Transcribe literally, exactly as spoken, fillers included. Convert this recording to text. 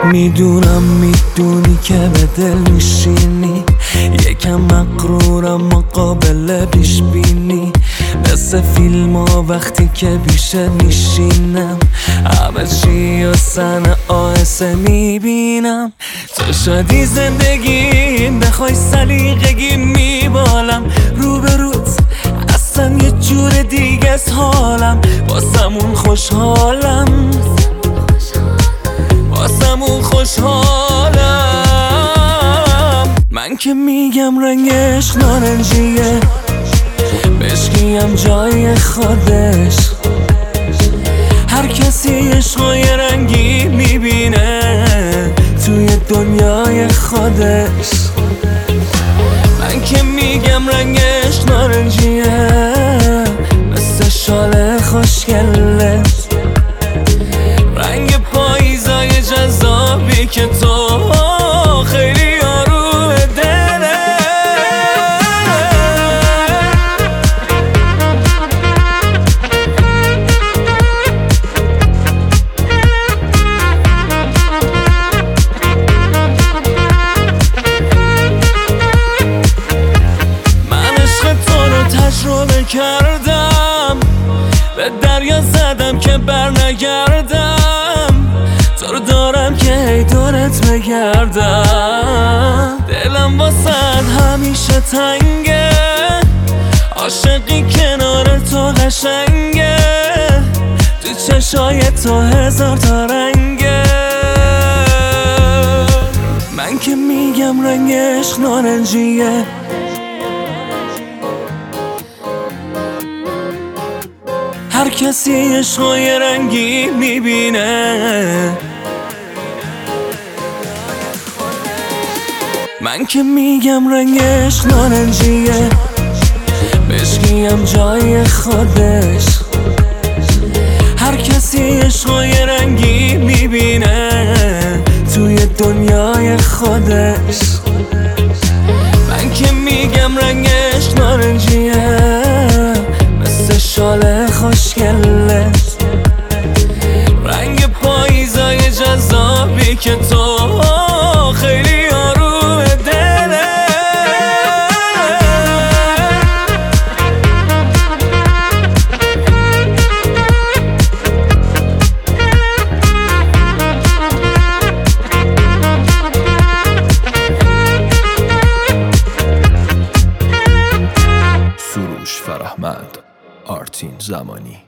میدونم میدونی که به دل میشینی، یکم مقرورم ما قابل پیش بینی. مثل فیلم ها وقتی که پیشه میشینم، همه چی و سن آهسته میبینم. تو شدی زندگیم، بخوای سلیقگی میبالم. روبروت اصلا یه جور دیگه است حالم، واسمون خوشحالم، واسمون خوشحالم. من که میگم رنگش نارنجیه، بشکیم جای خودش. هر کسی عشقای رنگی میبینه توی دنیای خودش. من که میگم رنگش نارنجیه، مثل شال خوشگلش. رنگ پاییزای جذابی که تو خیلی آروم دله. من عشق تو رو تجربه کردم، به دریا زدم که بر نگردم. تو رو دارم که هی دورت بگردم. دلم واسد همیشه تنگه، عاشقی کنار تو قشنگه. تو چشای تو هزار تا رنگه. من که میگم رنگش نارنجیه، هر کسی عشقای رنگی میبینه. من که میگم رنگش نارنجیه، بشکیم جای خودش. هر کسی عشقای رنگی میبینه توی دنیای خودش. من که میگم رنگش نارنجیه، مثل شال خوشگلش. رنگ پاییزای جذابی که تو خیلی آروم دله. سروش فرهمند، آرتین زمانی.